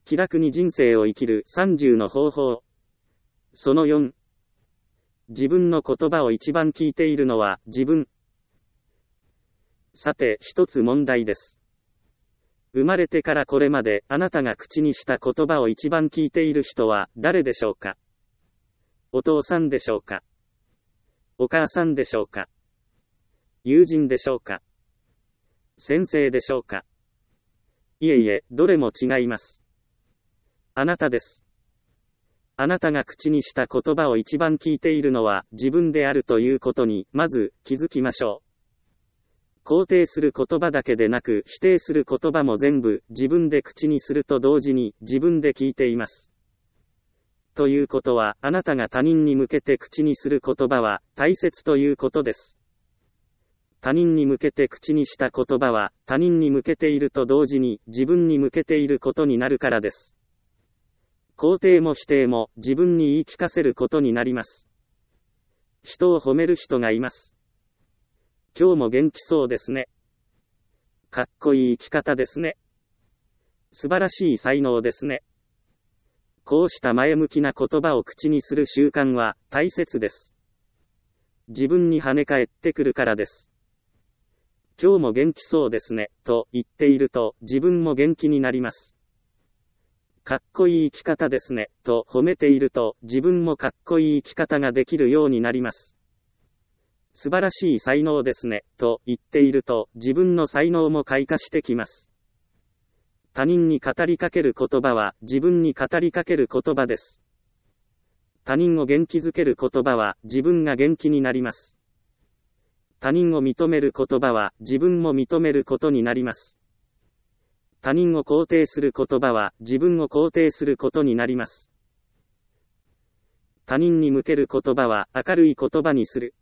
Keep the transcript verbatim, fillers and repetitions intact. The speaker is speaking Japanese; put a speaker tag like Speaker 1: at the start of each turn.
Speaker 1: 気楽に人生を生きるさんじゅうの方法。そのよん。自分の言葉を一番聞いているのは自分。さて、一つ問題です。生まれてからこれまであなたが口にした言葉を一番聞いている人は誰でしょうか？お父さんでしょうか？お母さんでしょうか？友人でしょうか？先生でしょうか？いえいえ、どれも違います。あなたです。あなたが口にした言葉を一番聞いているのは自分であるということに、まず気づきましょう。肯定する言葉だけでなく、否定する言葉も全部自分で口にすると同時に自分で聞いています。ということは、あなたが他人に向けて口にする言葉は大切ということです。他人に向けて口にした言葉は他人に向けていると同時に自分に向けていることになるからです。肯定も否定も自分に言い聞かせることになります。人を褒める人がいます。今日も元気そうですね。かっこいい生き方ですね。素晴らしい才能ですね。こうした前向きな言葉を口にする習慣は大切です。自分に跳ね返ってくるからです。今日も元気そうですね、と言っていると自分も元気になります。かっこいい生き方ですね、と褒めていると自分もかっこいい生き方ができるようになります。素晴らしい才能ですね、と言っていると自分の才能も開花してきます。他人に語りかける言葉は自分に語りかける言葉です。他人を元気づける言葉は自分が元気になります。他人を認める言葉は自分も認めることになります。他人を肯定する言葉は自分を肯定することになります。他人に向ける言葉は明るい言葉にする。